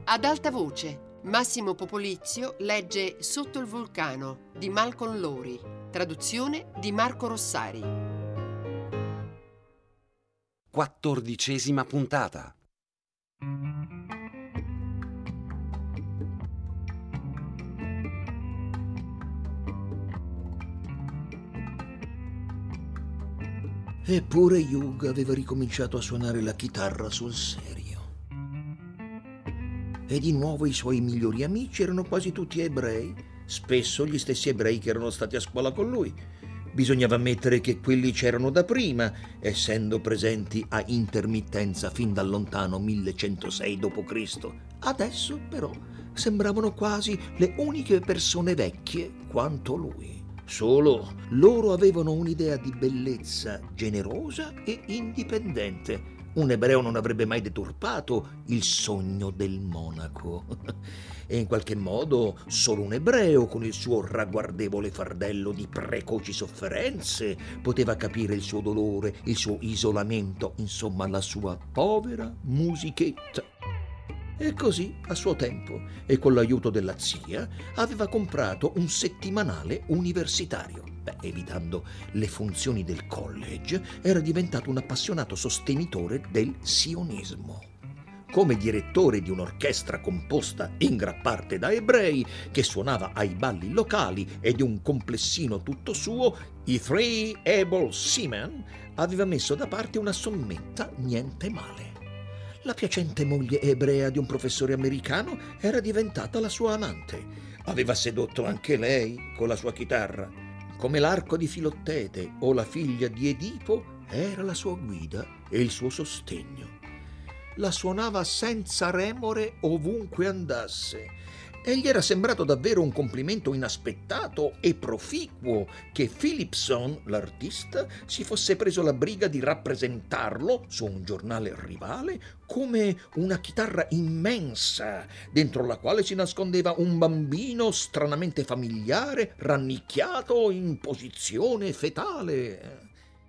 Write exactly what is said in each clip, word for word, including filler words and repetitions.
Ad alta voce, Massimo Popolizio legge Sotto il vulcano di Malcolm Lowry, traduzione di Marco Rossari. Quattordicesima puntata. Eppure Hugh aveva ricominciato a suonare la chitarra sul serio. E di nuovo i suoi migliori amici erano quasi tutti ebrei, spesso gli stessi ebrei che erano stati a scuola con lui. Bisognava ammettere che quelli c'erano da prima, essendo presenti a intermittenza fin dal lontano millecentosei dopo Cristo Adesso, però, sembravano quasi le uniche persone vecchie quanto lui. Solo loro avevano un'idea di bellezza generosa e indipendente. Un ebreo non avrebbe mai deturpato il sogno del monaco. E in qualche modo solo un ebreo, con il suo ragguardevole fardello di precoci sofferenze, poteva capire il suo dolore, il suo isolamento, insomma la sua povera musichetta. E così, a suo tempo, e con l'aiuto della zia, aveva comprato un settimanale universitario. Beh, evitando le funzioni del college, era diventato un appassionato sostenitore del sionismo. Come direttore di un'orchestra composta in gran parte da ebrei, che suonava ai balli locali e di un complessino tutto suo, i Three Able Seamen, aveva messo da parte una sommetta niente male. La piacente moglie ebrea di un professore americano era diventata la sua amante. Aveva sedotto anche lei con la sua chitarra. Come l'arco di Filottete o la figlia di Edipo, era la sua guida e il suo sostegno. La suonava senza remore ovunque andasse. E gli era sembrato davvero un complimento inaspettato e proficuo che Philipson, l'artista, si fosse preso la briga di rappresentarlo su un giornale rivale come una chitarra immensa, dentro la quale si nascondeva un bambino stranamente familiare, rannicchiato in posizione fetale.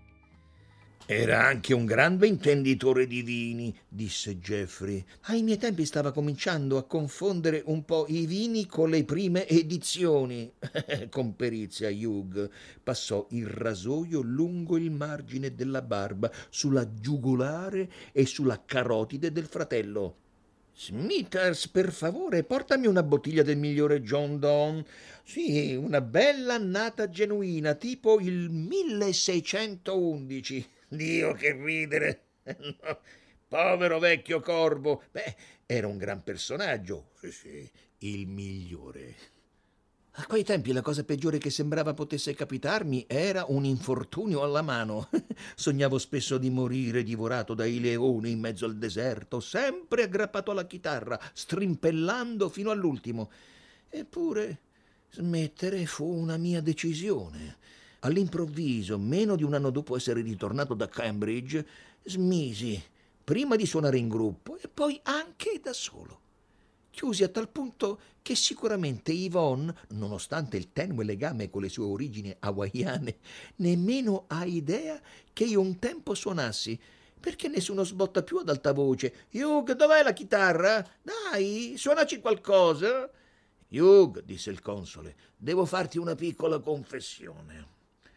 «Era anche un grande intenditore di vini», disse Jeffrey. «Ai miei tempi stava cominciando a confondere un po' i vini con le prime edizioni». Con perizia Hugh passò il rasoio lungo il margine della barba, sulla giugulare e sulla carotide del fratello. «Smithers, per favore, portami una bottiglia del migliore John Donne. Sì, una bella annata genuina, tipo il milleseicentoundici. Dio, che ridere! No, povero vecchio corvo. Beh, era un gran personaggio. Sì, sì, il migliore». A quei tempi la cosa peggiore che sembrava potesse capitarmi era un infortunio alla mano. Sognavo spesso di morire divorato dai leoni in mezzo al deserto, sempre aggrappato alla chitarra, strimpellando fino all'ultimo. Eppure smettere fu una mia decisione. All'improvviso, meno di un anno dopo essere ritornato da Cambridge, smisi, prima di suonare in gruppo e poi anche da solo. Chiusi a tal punto che sicuramente Yvonne, nonostante il tenue legame con le sue origini hawaiane, nemmeno ha idea che io un tempo suonassi, perché nessuno sbotta più ad alta voce: «Hugh, dov'è la chitarra? Dai, suonaci qualcosa!» «Hugh», disse il console, «devo farti una piccola confessione.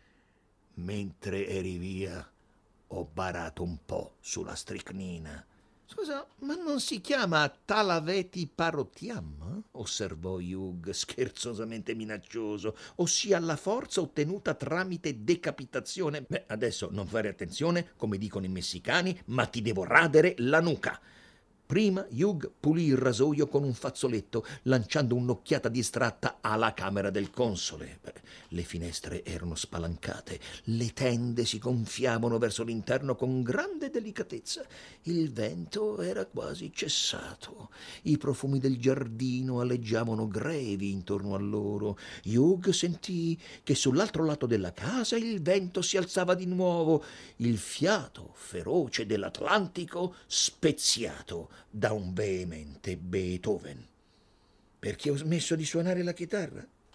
Mentre eri via, ho barato un po' sulla stricnina». «Scusa, ma non si chiama Talaveti Parotiam?» osservò Hugh, scherzosamente minaccioso, «ossia la forza ottenuta tramite decapitazione. Beh, adesso non fare attenzione, come dicono i messicani, ma ti devo radere la nuca». Prima Hugh pulì il rasoio con un fazzoletto, lanciando un'occhiata distratta alla camera del console. Beh, le finestre erano spalancate, le tende si gonfiavano verso l'interno con grande delicatezza. Il vento era quasi cessato. I profumi del giardino aleggiavano grevi intorno a loro. Hugh sentì che sull'altro lato della casa il vento si alzava di nuovo, il fiato feroce dell'Atlantico speziato da un veemente Beethoven. «Perché ho smesso di suonare la chitarra?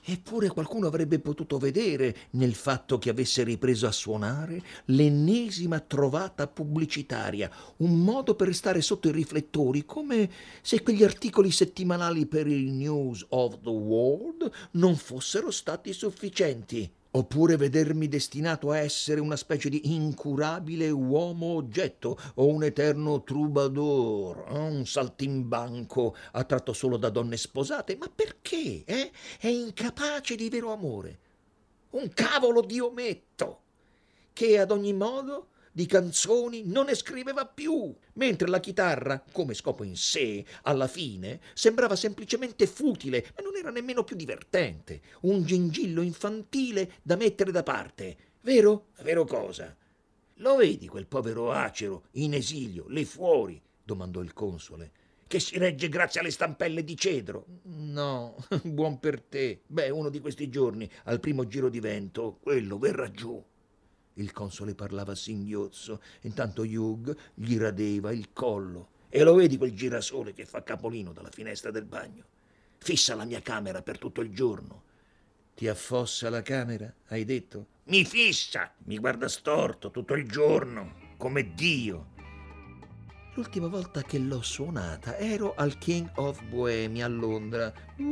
Eppure qualcuno avrebbe potuto vedere nel fatto che avesse ripreso a suonare l'ennesima trovata pubblicitaria, un modo per restare sotto i riflettori, come se quegli articoli settimanali per il News of the World non fossero stati sufficienti. Oppure vedermi destinato a essere una specie di incurabile uomo-oggetto o un eterno troubadour, un saltimbanco attratto solo da donne sposate. Ma perché? Eh? È incapace di vero amore. Un cavolo di ometto, che ad ogni modo di canzoni non ne scriveva più, mentre la chitarra, come scopo in sé, alla fine, sembrava semplicemente futile e non era nemmeno più divertente, un gingillo infantile da mettere da parte. Vero? Vero cosa? Lo vedi quel povero acero, in esilio, lì fuori? Domandò il console. Che si regge grazie alle stampelle di cedro. No, buon per te. Beh, uno di questi giorni, al primo giro di vento, quello verrà giù. Il console parlava a singhiozzo, intanto Hugh gli radeva il collo. E lo vedi quel girasole che fa capolino dalla finestra del bagno? Fissa la mia camera per tutto il giorno. Ti affossa la camera, hai detto? Mi fissa, mi guarda storto tutto il giorno, come Dio. L'ultima volta che l'ho suonata ero al King of Bohemia a Londra.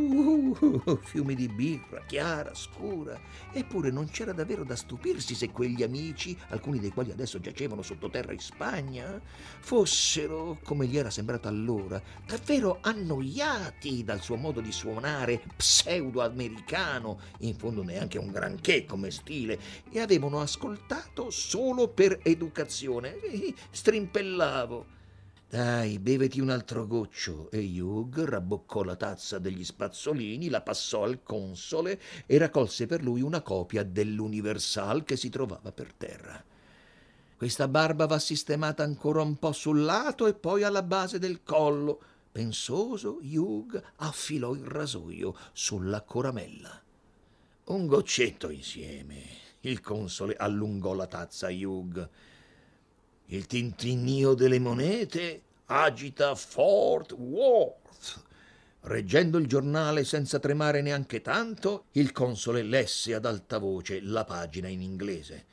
Uh, fiumi di birra, chiara, scura. Eppure non c'era davvero da stupirsi se quegli amici, alcuni dei quali adesso giacevano sottoterra in Spagna, fossero, come gli era sembrato allora, davvero annoiati dal suo modo di suonare pseudo-americano, in fondo neanche un granché come stile, e avevano ascoltato solo per educazione. Strimpellavo. Dai, beveti un altro goccio. E Hugh rabboccò la tazza degli spazzolini, la passò al console e raccolse per lui una copia dell'Universal che si trovava per terra. Questa barba va sistemata ancora un po' sul lato e poi alla base del collo. Pensoso, Hugh affilò il rasoio sulla coramella. Un goccetto insieme. Il console allungò la tazza a Hugh. Il tintinnio delle monete agita Fort Worth. Reggendo il giornale senza tremare neanche tanto, il console lesse ad alta voce la pagina in inglese.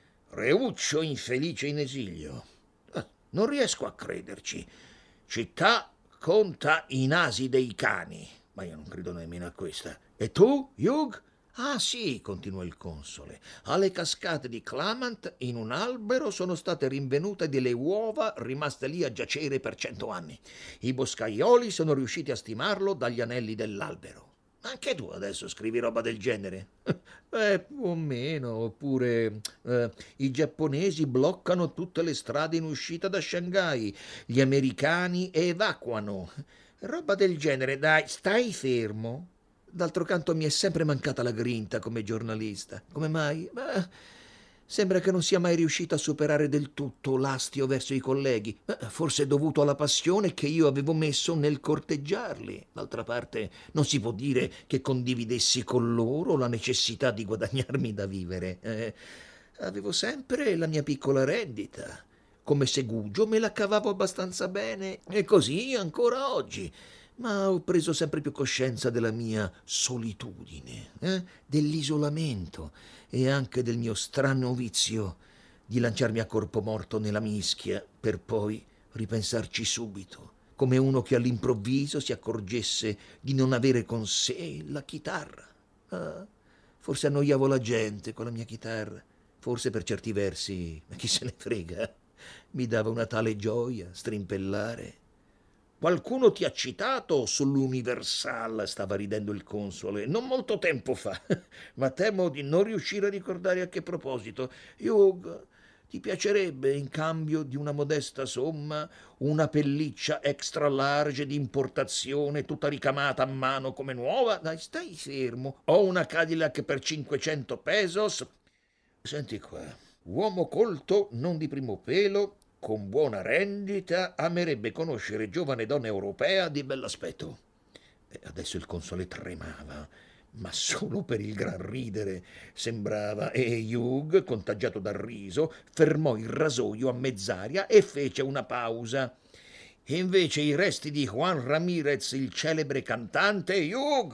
Reuccio infelice in esilio. Ah, non riesco a crederci. Città conta i nasi dei cani. Ma io non credo nemmeno a questa. E tu, Hugh? Ah sì, continuò il console, alle cascate di Clamant in un albero sono state rinvenute delle uova rimaste lì a giacere per cento anni. I boscaioli sono riusciti a stimarlo dagli anelli dell'albero. Anche tu adesso scrivi roba del genere? Eh, più o meno, oppure eh, i giapponesi bloccano tutte le strade in uscita da Shanghai, gli americani evacuano. Roba del genere, dai, stai fermo. D'altro canto mi è sempre mancata la grinta come giornalista. Come mai? Beh, sembra che non sia mai riuscito a superare del tutto l'astio verso i colleghi. Beh, forse è dovuto alla passione che io avevo messo nel corteggiarli. D'altra parte non si può dire che condividessi con loro la necessità di guadagnarmi da vivere. Eh, avevo sempre la mia piccola rendita. Come segugio me la cavavo abbastanza bene e così ancora oggi. Ma ho preso sempre più coscienza della mia solitudine, eh? dell'isolamento e anche del mio strano vizio di lanciarmi a corpo morto nella mischia per poi ripensarci subito, come uno che all'improvviso si accorgesse di non avere con sé la chitarra. Ah, forse annoiavo la gente con la mia chitarra, forse per certi versi, ma chi se ne frega, mi dava una tale gioia strimpellare. Qualcuno ti ha citato sull'Universal, stava ridendo il console, non molto tempo fa, ma temo di non riuscire a ricordare a che proposito. Hugh, ti piacerebbe, in cambio di una modesta somma, una pelliccia extra large di importazione, tutta ricamata a mano come nuova? Dai, stai fermo. Ho una Cadillac per cinquecento pesos. Senti qua, uomo colto, non di primo pelo, con buona rendita, amerebbe conoscere giovane donna europea di bell'aspetto. E adesso il console tremava, ma solo per il gran ridere sembrava, e Hugh, contagiato dal riso, fermò il rasoio a mezz'aria e fece una pausa. E invece i resti di Juan Ramirez, il celebre cantante, Hugh,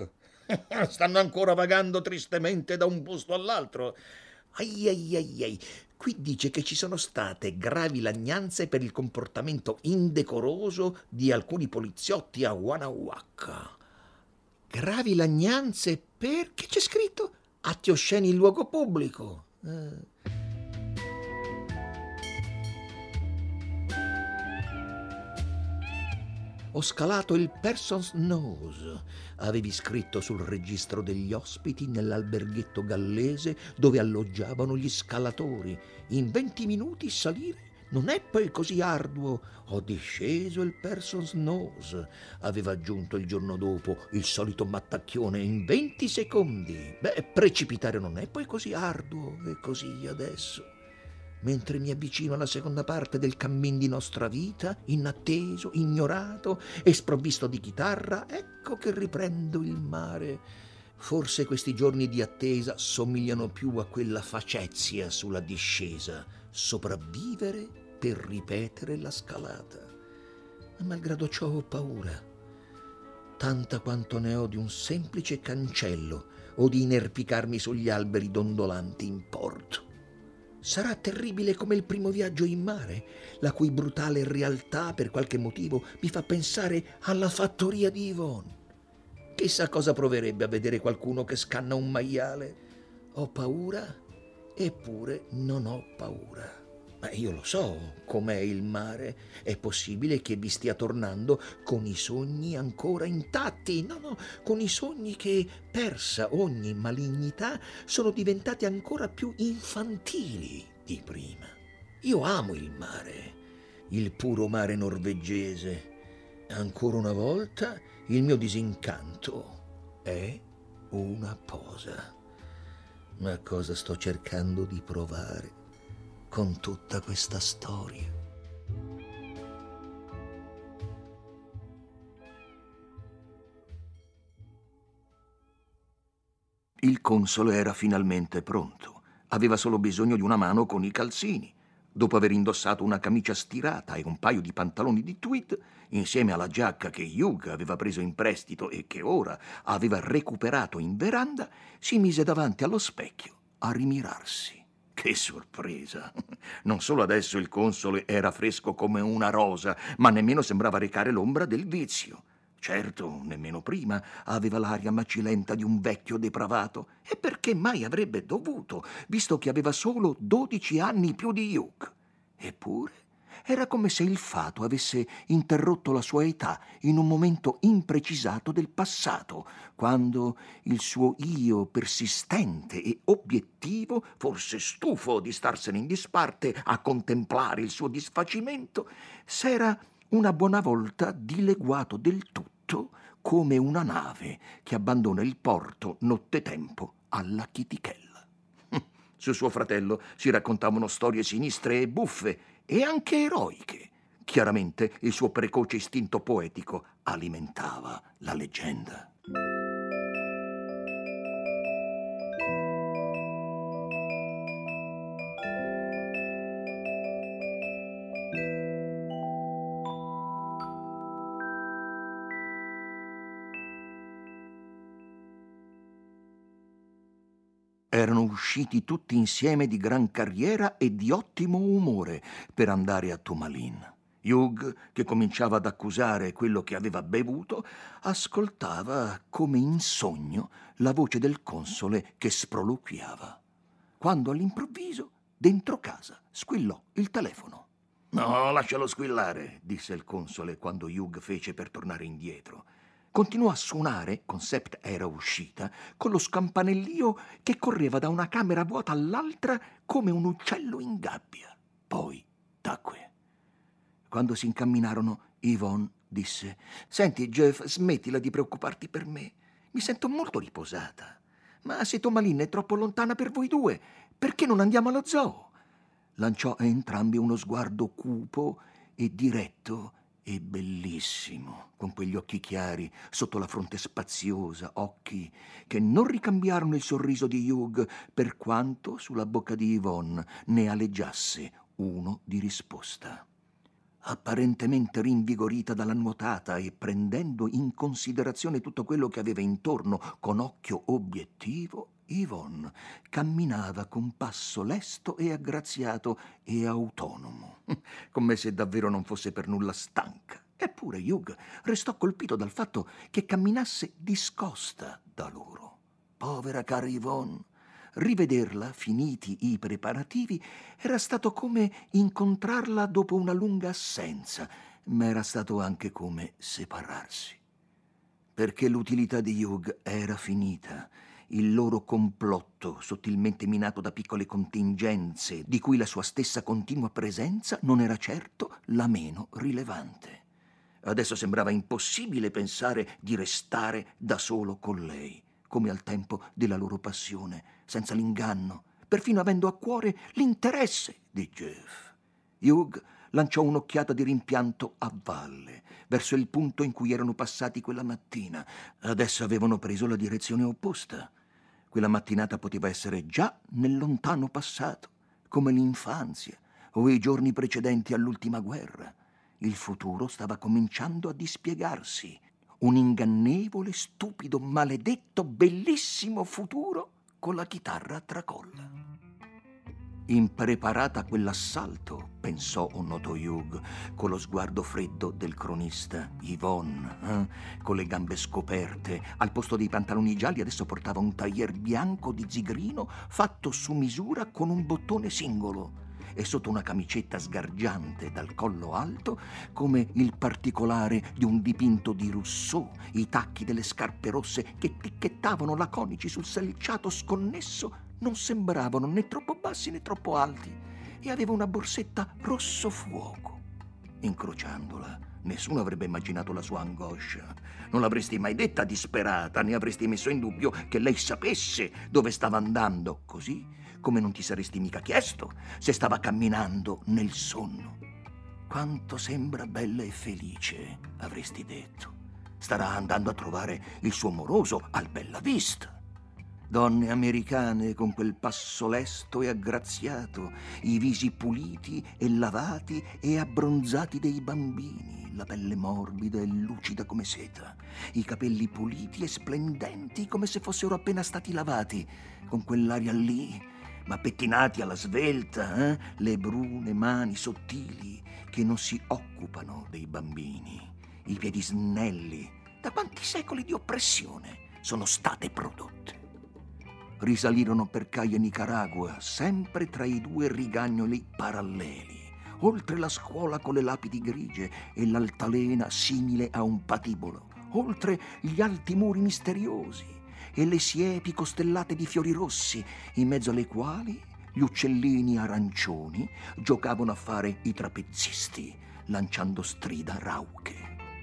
Stanno ancora vagando tristemente da un posto all'altro. Ai ai ai ai. Qui dice che ci sono state gravi lagnanze per il comportamento indecoroso di alcuni poliziotti a Wanawaka. Gravi lagnanze per... che c'è scritto? Atti osceni in luogo pubblico. Eh. Ho scalato il Person's Nose, avevi scritto sul registro degli ospiti nell'alberghetto gallese dove alloggiavano gli scalatori. In venti minuti salire non è poi così arduo. Ho disceso il Person's Nose, aveva aggiunto il giorno dopo il solito mattacchione, in venti secondi. Beh, precipitare non è poi così arduo, e così adesso. Mentre mi avvicino alla seconda parte del cammin di nostra vita, inatteso, ignorato e sprovvisto di chitarra, ecco che riprendo il mare. Forse questi giorni di attesa somigliano più a quella facezia sulla discesa, sopravvivere per ripetere la scalata. Ma malgrado ciò ho paura, tanta quanto ne ho di un semplice cancello o di inerpicarmi sugli alberi dondolanti in porto. Sarà terribile come il primo viaggio in mare, la cui brutale realtà per qualche motivo mi fa pensare alla fattoria di Yvonne. Chissà cosa proverebbe a vedere qualcuno che scanna un maiale. Ho paura, eppure non ho paura. Ma io lo so com'è il mare. È possibile che vi stia tornando con i sogni ancora intatti. No, no, con i sogni che, persa ogni malignità, sono diventati ancora più infantili di prima. Io amo il mare, il puro mare norvegese. Ancora una volta il mio disincanto è una posa. Ma cosa sto cercando di provare con tutta questa storia? Il console era finalmente pronto. Aveva solo bisogno di una mano con i calzini. Dopo aver indossato una camicia stirata e un paio di pantaloni di tweed, insieme alla giacca che Hugh aveva preso in prestito e che ora aveva recuperato in veranda, si mise davanti allo specchio a rimirarsi. Che sorpresa! Non solo adesso il console era fresco come una rosa, ma nemmeno sembrava recare l'ombra del vizio. Certo, nemmeno prima aveva l'aria macilenta di un vecchio depravato. E perché mai avrebbe dovuto, visto che aveva solo dodici anni più di Hugh? Eppure era come se il fato avesse interrotto la sua età in un momento imprecisato del passato, quando il suo io persistente e obiettivo, forse stufo di starsene in disparte a contemplare il suo disfacimento, s'era una buona volta dileguato del tutto come una nave che abbandona il porto nottetempo alla chitichella. Su suo fratello si raccontavano storie sinistre e buffe e anche eroiche. Chiaramente il suo precoce istinto poetico alimentava la leggenda. Erano usciti tutti insieme di gran carriera e di ottimo umore per andare a Tourmaline. Hugh, che cominciava ad accusare quello che aveva bevuto, ascoltava come in sogno la voce del console che sproloquiava. Quando all'improvviso, dentro casa, squillò il telefono. «No, lascialo squillare», disse il console quando Hugh fece per tornare indietro. Continuò a suonare, con Sept era uscita, con lo scampanellio che correva da una camera vuota all'altra come un uccello in gabbia. Poi tacque. Quando si incamminarono, Yvonne disse: «Senti, Jeff, smettila di preoccuparti per me. Mi sento molto riposata. Ma se Tourmaline è troppo lontana per voi due, perché non andiamo allo zoo?» Lanciò a entrambi uno sguardo cupo e diretto e bellissimo, con quegli occhi chiari sotto la fronte spaziosa, occhi che non ricambiarono il sorriso di Hugh per quanto sulla bocca di Yvonne ne aleggiasse uno di risposta. Apparentemente rinvigorita dalla nuotata e prendendo in considerazione tutto quello che aveva intorno con occhio obiettivo, Yvonne camminava con passo lesto e aggraziato e autonomo, come se davvero non fosse per nulla stanca. Eppure Hugh restò colpito dal fatto che camminasse discosta da loro. Povera cara Yvonne, rivederla, finiti i preparativi, era stato come incontrarla dopo una lunga assenza, ma era stato anche come separarsi. Perché l'utilità di Hugh era finita. Il loro complotto, sottilmente minato da piccole contingenze, di cui la sua stessa continua presenza non era certo la meno rilevante. Adesso sembrava impossibile pensare di restare da solo con lei, come al tempo della loro passione, senza l'inganno, perfino avendo a cuore l'interesse di Jeff. Hugh lanciò un'occhiata di rimpianto a valle, verso il punto in cui erano passati quella mattina. Adesso avevano preso la direzione opposta. Quella mattinata poteva essere già nel lontano passato, come l'infanzia o i giorni precedenti all'ultima guerra. Il futuro stava cominciando a dispiegarsi. Un ingannevole, stupido, maledetto, bellissimo futuro con la chitarra a tracolla. Impreparata a quell'assalto, pensò o notò Hugh, con lo sguardo freddo del cronista. Yvonne, eh? con le gambe scoperte, al posto dei pantaloni gialli adesso portava un tailleur bianco di zigrino fatto su misura con un bottone singolo e sotto una camicetta sgargiante dal collo alto come il particolare di un dipinto di Rousseau, i tacchi delle scarpe rosse che ticchettavano laconici sul selciato sconnesso non sembravano né troppo bassi né troppo alti e aveva una borsetta rosso fuoco. Incrociandola, nessuno avrebbe immaginato la sua angoscia. Non l'avresti mai detta disperata, né avresti messo in dubbio che lei sapesse dove stava andando, così come non ti saresti mica chiesto se stava camminando nel sonno. Quanto sembra bella e felice, avresti detto. Starà andando a trovare il suo moroso al Bella Vista. Donne americane con quel passo lesto e aggraziato, i visi puliti e lavati e abbronzati dei bambini, la pelle morbida e lucida come seta, i capelli puliti e splendenti come se fossero appena stati lavati, con quell'aria lì, ma pettinati alla svelta, eh? le brune mani sottili che non si occupano dei bambini, i piedi snelli, da quanti secoli di oppressione sono state prodotte. Risalirono per Caia Nicaragua, sempre tra i due rigagnoli paralleli, oltre la scuola con le lapidi grigie e l'altalena simile a un patibolo, oltre gli alti muri misteriosi e le siepi costellate di fiori rossi, in mezzo alle quali gli uccellini arancioni giocavano a fare i trapezzisti, lanciando strida rauche.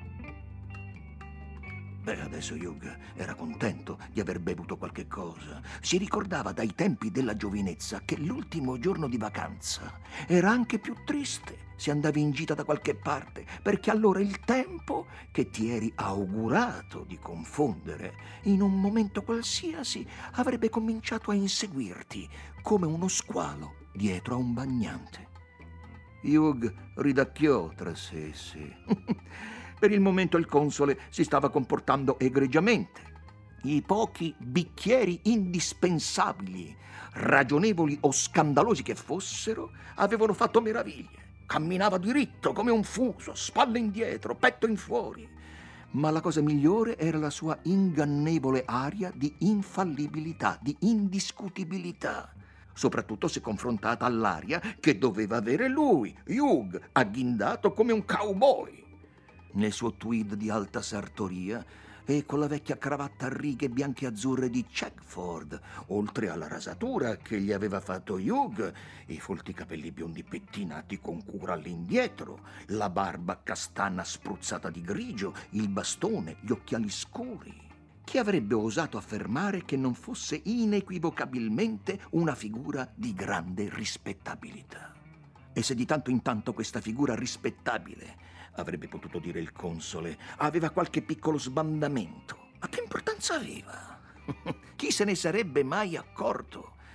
Beh, adesso Hugh era contento di aver bevuto qualche cosa. Si ricordava dai tempi della giovinezza che l'ultimo giorno di vacanza era anche più triste se andavi in gita da qualche parte, perché allora il tempo che ti eri augurato di confondere in un momento qualsiasi avrebbe cominciato a inseguirti come uno squalo dietro a un bagnante. Hugh ridacchiò tra sé e sé. Per il momento il console si stava comportando egregiamente. I pochi bicchieri indispensabili, ragionevoli o scandalosi che fossero, avevano fatto meraviglie. Camminava diritto come un fuso, spalle indietro, petto in fuori. Ma la cosa migliore era la sua ingannevole aria di infallibilità, di indiscutibilità, soprattutto se confrontata all'aria che doveva avere lui, Hugh, agghindato come un cowboy. Nel suo tweed di alta sartoria e con la vecchia cravatta a righe bianche e azzurre di Checkford, oltre alla rasatura che gli aveva fatto Hugh, i folti capelli biondi pettinati con cura all'indietro, la barba castana spruzzata di grigio, il bastone, gli occhiali scuri. Chi avrebbe osato affermare che non fosse inequivocabilmente una figura di grande rispettabilità? E se di tanto in tanto questa figura rispettabile, avrebbe potuto dire il console, aveva qualche piccolo sbandamento, ma che importanza aveva? Chi se ne sarebbe mai accorto?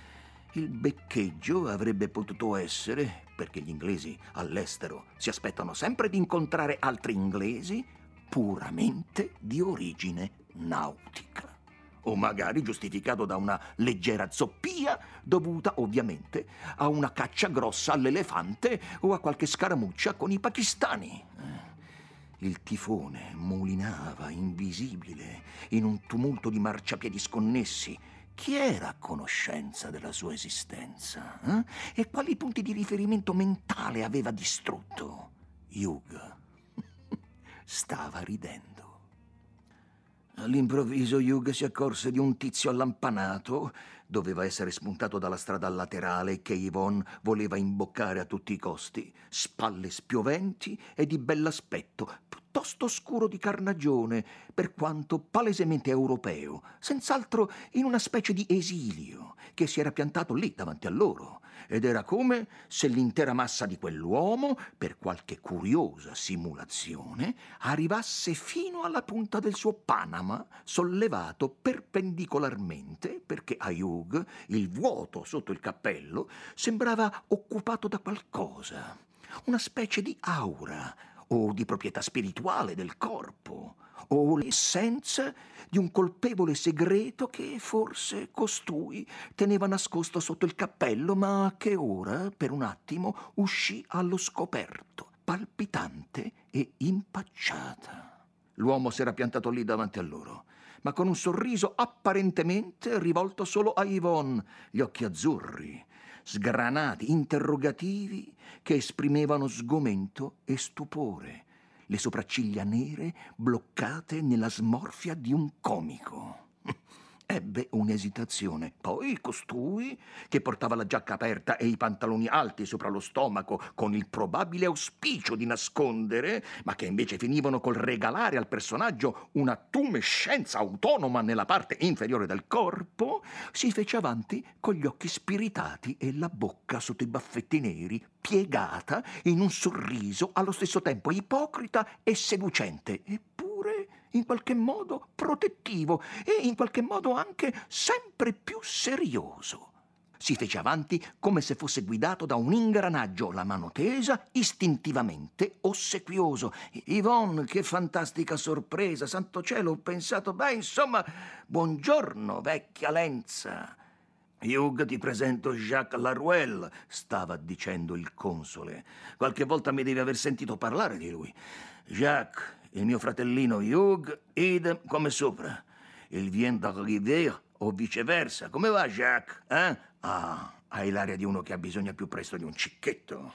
Il beccheggio avrebbe potuto essere, perché gli inglesi all'estero si aspettano sempre di incontrare altri inglesi, puramente di origine nautica. O magari giustificato da una leggera zoppia dovuta ovviamente a una caccia grossa all'elefante o a qualche scaramuccia con i pakistani. Il tifone mulinava invisibile in un tumulto di marciapiedi sconnessi. Chi era a conoscenza della sua esistenza? Eh? E quali punti di riferimento mentale aveva distrutto? Hugh stava ridendo. All'improvviso Hugh si accorse di un tizio allampanato, doveva essere spuntato dalla strada laterale che Yvonne voleva imboccare a tutti i costi, spalle spioventi e di bell'aspetto, piuttosto scuro di carnagione, per quanto palesemente europeo, senz'altro in una specie di esilio, che si era piantato lì davanti a loro, ed era come se l'intera massa di quell'uomo, per qualche curiosa simulazione, arrivasse fino alla punta del suo Panama, sollevato perpendicolarmente, perché a Hugh il vuoto sotto il cappello sembrava occupato da qualcosa, una specie di aura o di proprietà spirituale del corpo, o l'essenza di un colpevole segreto che forse costui teneva nascosto sotto il cappello, ma che ora, per un attimo, uscì allo scoperto, palpitante e impacciata. L'uomo s'era piantato lì davanti a loro, ma con un sorriso apparentemente rivolto solo a Yvonne, gli occhi azzurri, sgranati, interrogativi, che esprimevano sgomento e stupore, le sopracciglia nere bloccate nella smorfia di un comico. Ebbe un'esitazione. Poi costui, che portava la giacca aperta e i pantaloni alti sopra lo stomaco con il probabile auspicio di nascondere, ma che invece finivano col regalare al personaggio una tumescenza autonoma nella parte inferiore del corpo, si fece avanti con gli occhi spiritati e la bocca sotto i baffetti neri piegata in un sorriso allo stesso tempo ipocrita e seducente, eppure in qualche modo protettivo e in qualche modo anche sempre più serioso. Si fece avanti come se fosse guidato da un ingranaggio, la mano tesa, istintivamente ossequioso. Yvonne, che fantastica sorpresa, santo cielo, ho pensato, beh, insomma, buongiorno, vecchia lenza. Hugh, ti presento Jacques Laruelle, stava dicendo il console. Qualche volta mi devi aver sentito parlare di lui. Jacques, il mio fratellino Hugh, idem come sopra. Il vient d'arriver o viceversa. Come va, Jacques? Eh? Ah, hai l'aria di uno che ha bisogno più presto di un cicchetto.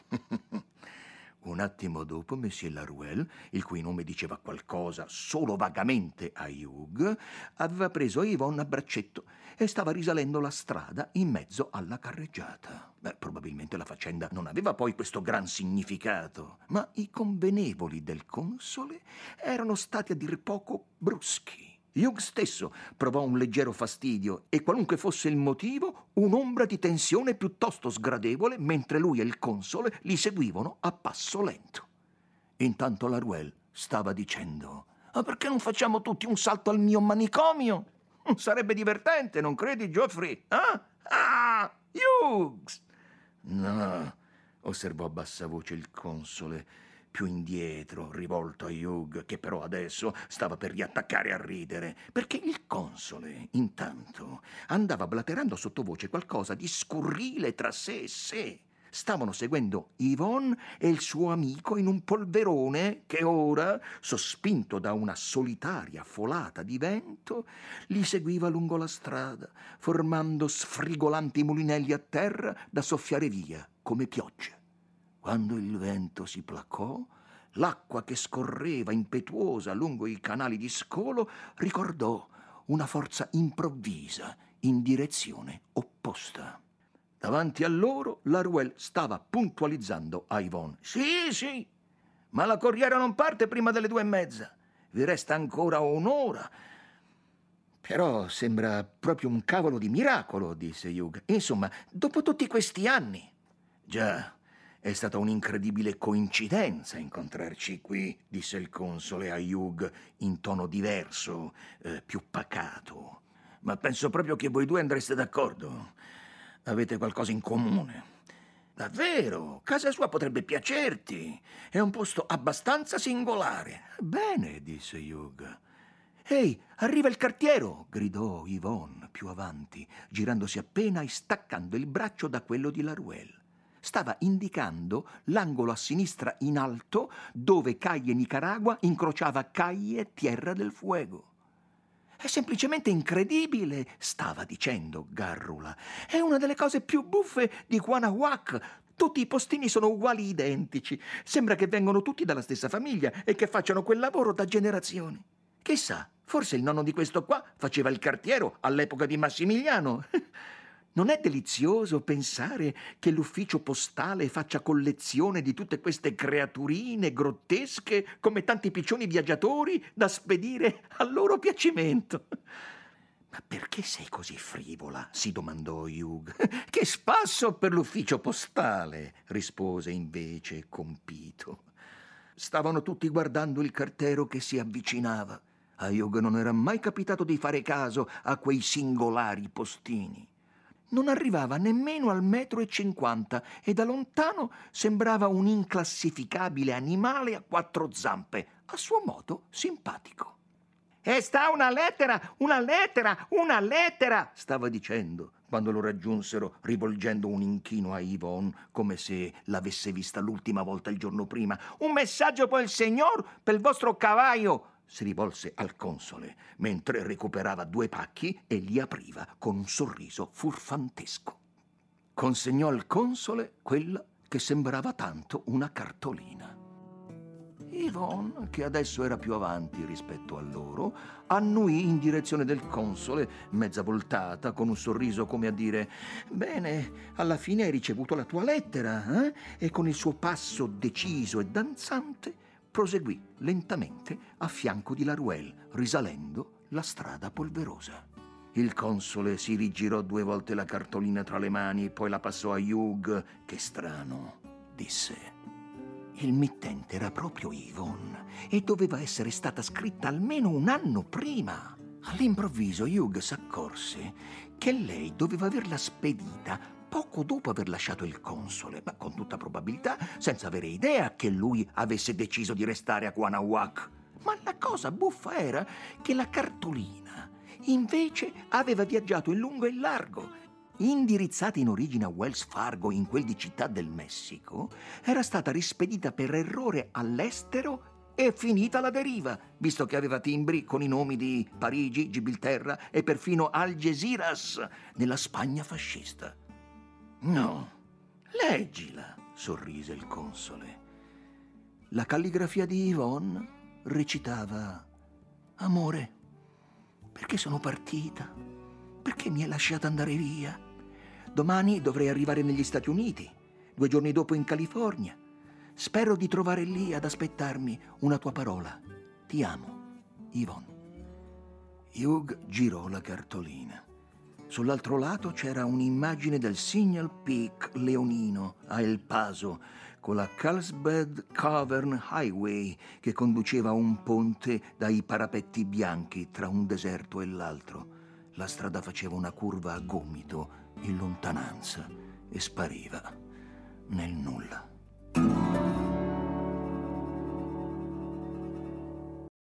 Un attimo dopo, Monsieur Laruelle, il cui nome diceva qualcosa solo vagamente a Hugh, aveva preso Yvonne a braccetto e stava risalendo la strada in mezzo alla carreggiata. Beh, probabilmente la faccenda non aveva poi questo gran significato, ma i convenevoli del console erano stati a dir poco bruschi. Hugh stesso provò un leggero fastidio e, qualunque fosse il motivo, un'ombra di tensione piuttosto sgradevole mentre lui e il console li seguivano a passo lento. Intanto Laruelle stava dicendo: «Ma perché non facciamo tutti un salto al mio manicomio? Sarebbe divertente, non credi, Geoffrey? Ah? Ah! Hughes!» «No», osservò a bassa voce il console, più indietro, rivolto a Hugh, che però adesso stava per riattaccare a ridere, perché il console, intanto, andava blaterando sottovoce qualcosa di scurrile tra sé e sé. Stavano seguendo Yvonne e il suo amico in un polverone che ora, sospinto da una solitaria folata di vento, li seguiva lungo la strada, formando sfrigolanti mulinelli a terra da soffiare via come piogge. Quando il vento si placò, l'acqua che scorreva impetuosa lungo i canali di scolo ricordò una forza improvvisa in direzione opposta. Davanti a loro, Laruelle stava puntualizzando a Yvonne. «Sì, sì, ma la corriera non parte prima delle due e mezza. Vi resta ancora un'ora». «Però sembra proprio un cavolo di miracolo», disse Hugh. «Insomma, dopo tutti questi anni». «Già, è stata un'incredibile coincidenza incontrarci qui», disse il console a Hugh in tono diverso, eh, più pacato. «Ma penso proprio che voi due andreste d'accordo. Avete qualcosa in comune. Davvero, casa sua potrebbe piacerti. È un posto abbastanza singolare. Bene, disse Hugh. Ehi, arriva il cartiero, gridò Yvonne più avanti, girandosi appena e staccando il braccio da quello di Laruelle. Stava indicando l'angolo a sinistra in alto dove Calle Nicaragua incrociava Calle Tierra del Fuego. È semplicemente incredibile, stava dicendo Garrula. È una delle cose più buffe di Guanajuac. Tutti i postini sono uguali, identici. Sembra che vengano tutti dalla stessa famiglia e che facciano quel lavoro da generazioni. Chissà, forse il nonno di questo qua faceva il cartiero all'epoca di Massimiliano. Non è delizioso pensare che l'ufficio postale faccia collezione di tutte queste creaturine grottesche come tanti piccioni viaggiatori da spedire al loro piacimento? Ma perché sei così frivola? Si domandò Hugh. Che spasso per l'ufficio postale, rispose invece compito. Stavano tutti guardando il cartero che si avvicinava. A Hugh non era mai capitato di fare caso a quei singolari postini. Non arrivava nemmeno al metro e cinquanta e da lontano sembrava un inclassificabile animale a quattro zampe, a suo modo simpatico. «E sta una lettera, una lettera, una lettera!» stava dicendo, quando lo raggiunsero rivolgendo un inchino a Yvonne, come se l'avesse vista l'ultima volta il giorno prima. «Un messaggio per il signor, per il vostro cavallo!» Si rivolse al console, mentre recuperava due pacchi e li apriva con un sorriso furfantesco. Consegnò al console quella che sembrava tanto una cartolina. Yvonne, che adesso era più avanti rispetto a loro, annuì in direzione del console, mezza voltata, con un sorriso come a dire «Bene, alla fine hai ricevuto la tua lettera», eh? E con il suo passo deciso e danzante proseguì lentamente a fianco di Laruelle, risalendo la strada polverosa. Il console si rigirò due volte la cartolina tra le mani, poi la passò a Hugh. «Che strano», disse. Il mittente era proprio Yvonne e doveva essere stata scritta almeno un anno prima. All'improvviso Hugh s'accorse che lei doveva averla spedita poco dopo aver lasciato il console, ma con tutta probabilità senza avere idea che lui avesse deciso di restare a Guanajuac. Ma la cosa buffa era che la cartolina invece aveva viaggiato in lungo e in largo. Indirizzata in origine a Wells Fargo, in quel di Città del Messico, era stata rispedita per errore all'estero e finita alla deriva, visto che aveva timbri con i nomi di Parigi, Gibilterra e perfino Algeciras nella Spagna fascista. «No, leggila», sorrise il console. La calligrafia di Yvonne recitava: «Amore, perché sono partita? Perché mi hai lasciata andare via? Domani dovrei arrivare negli Stati Uniti, due giorni dopo in California. Spero di trovare lì ad aspettarmi una tua parola. Ti amo, Yvonne». Hugh girò la cartolina. Sull'altro lato c'era un'immagine del Signal Peak leonino a El Paso, con la Carlsbad Cavern Highway che conduceva a un ponte dai parapetti bianchi tra un deserto e l'altro. La strada faceva una curva a gomito in lontananza e spariva nel nulla.